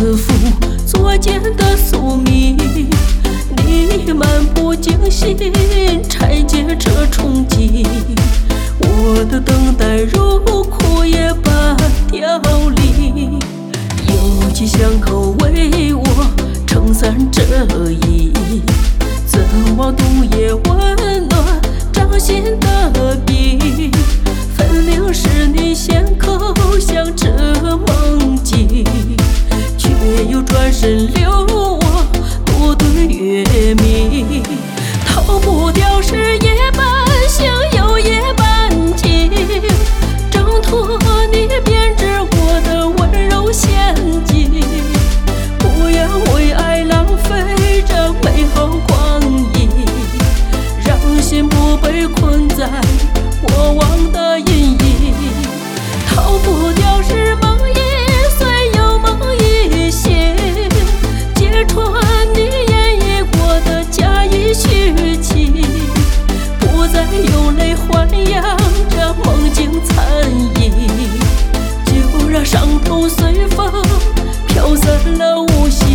自负作茧的宿命，你漫不经心拆解这憧憬，我的等待如枯叶般凋零，有机巷口为我撑伞遮阴，怎望冬夜温暖掌心的冰，分明是你先口向这梦境，却又转身留我独对月明，逃不掉是夜半香又夜半静，挣脱你编织我的温柔陷阱，不要为爱浪费这美好光阴，让心不被困在过往的阴影，逃不掉是梦一碎又梦一醒，揭穿你演绎过的假意虚情，不再用泪豢养这梦境残影，就让伤痛随风飘散了无形。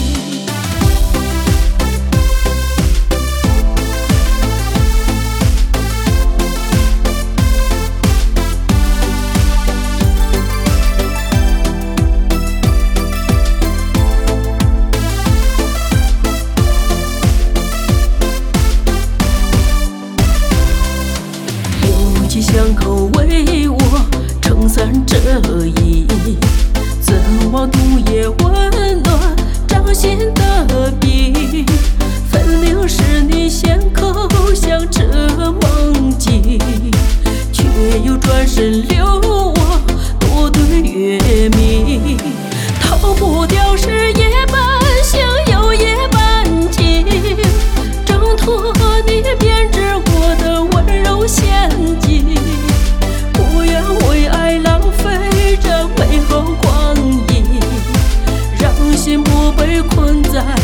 巷口为我撑伞遮阴，怎望冬夜温暖掌心的冰，分明是你先口向这梦境，却又转身留我独对月明，逃不掉是夜半香又夜半静，挣脱你编织过的温柔陷阱，不愿为爱浪费这美好光阴，让心不被困在